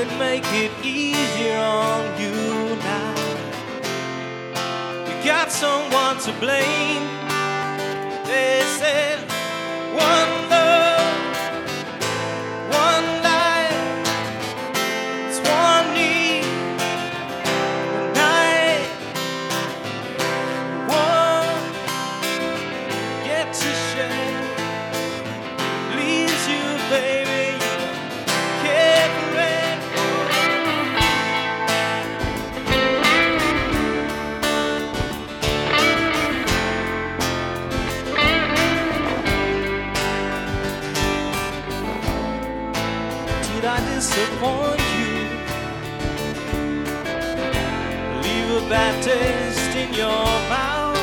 it make it easier on you now? You got someone to blame. They said one love, one life, it's one need, one night, one get to share. Leaves you, baby, you can't forget. Did I disappoint you? Leave a bad taste in your mouth?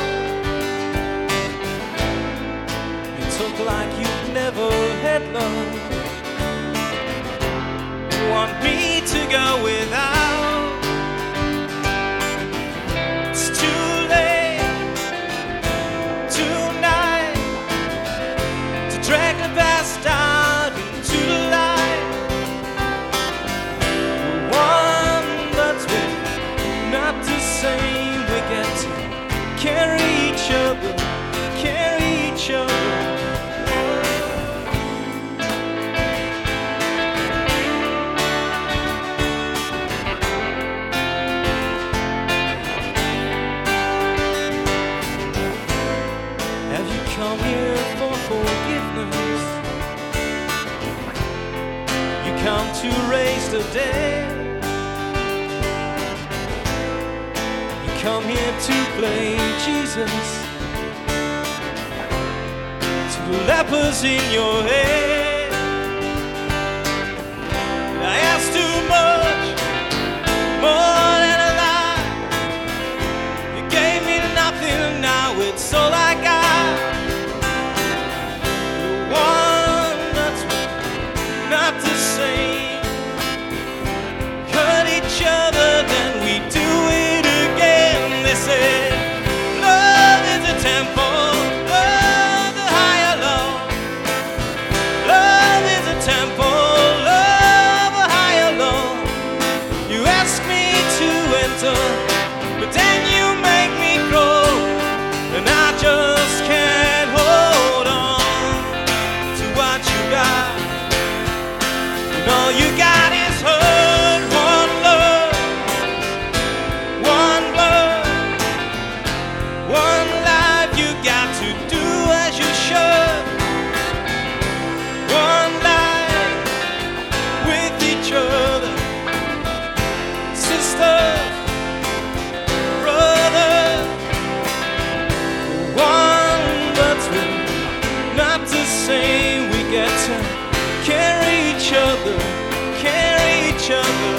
You talk like you've never had love. You want me to go without? It's too late tonight to drag the past out into the light. One that's with, not the same. We get to carry each other, carry each other. Have you come here for forgiveness? You come to raise the dead. You come here to play Jesus to the lepers in your head. I asked too much, more than a lie. You gave me nothing, now it's all I got. The one that's not the same. Hurt each other, then we do it again. They said, love is a temple, love the higher love. Love is a temple, love a higher love. You ask me to enter, but then you make me grow, and I just can't hold on to what you got. And all you got is hurt. One love, one blood, one life. You got to do as you should. One life with each other, sister, brother. One that's not the same. We get to carry each other, carry each other.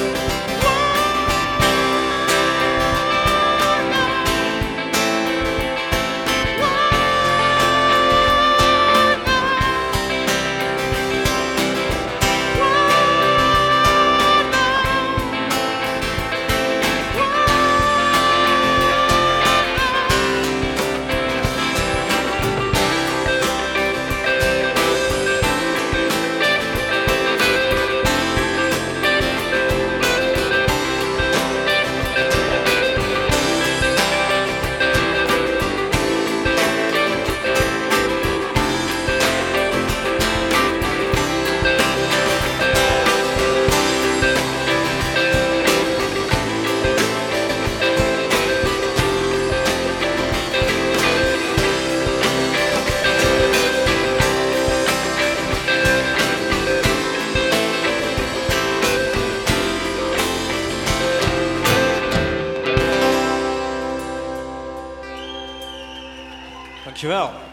Dankjewel.